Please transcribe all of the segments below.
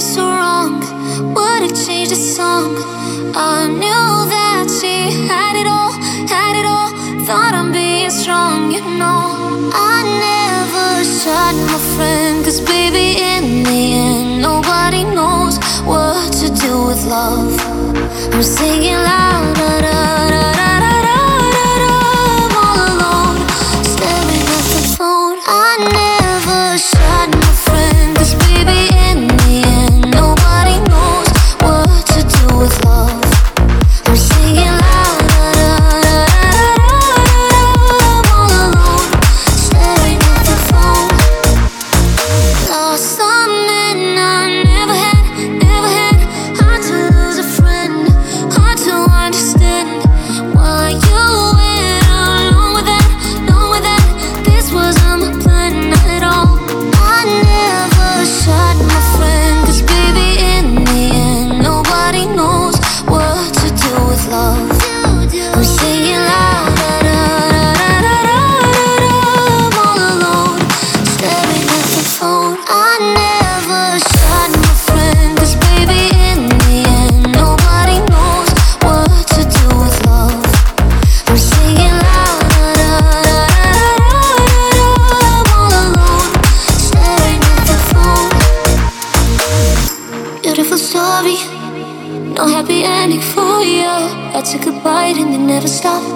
so wrong? Would it change the song? I knew that she had it all, had it all. Thought I'm being strong, you know. I never shot my friend, 'cause baby, in the end, nobody knows what to do with love. I'm singing loud, da da da da da da da da. I'm all alone, staring at the phone. I never shot my friend, 'cause baby, in the end, nobody knows what to do with love. I'm singing loud, da da da da da da. I'm all alone, staring at the phone. Lost some men I never had, never had. Hard to lose a friend, hard to understand why you went along with that, along with that. This wasn't my plan, not at all. I never shot my friend, 'cause baby, in the end, nobody knows what to do with love. I'm singing loud, da da da da da da da. I'm all alone, staring at the phone. I never shot my friend, 'cause baby, in the end, nobody knows what to do with love. I'm singing loud, da da da da da da. I'm all alone, staring at the phone. Beautiful story, no happy ending for you. I took a bite and it never stopped.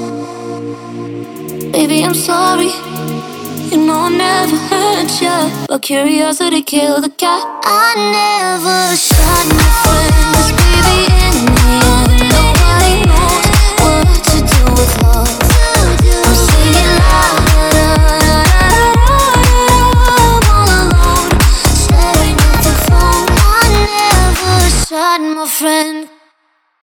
Baby, I'm sorry, you know I never hurt ya, but curiosity killed the cat. I never shot my friend, 'cause baby, in the end, nobody knows what to do with love. I'm singing loud, da da da da da. I'm all alone, staring at the phone. I never shot my friend.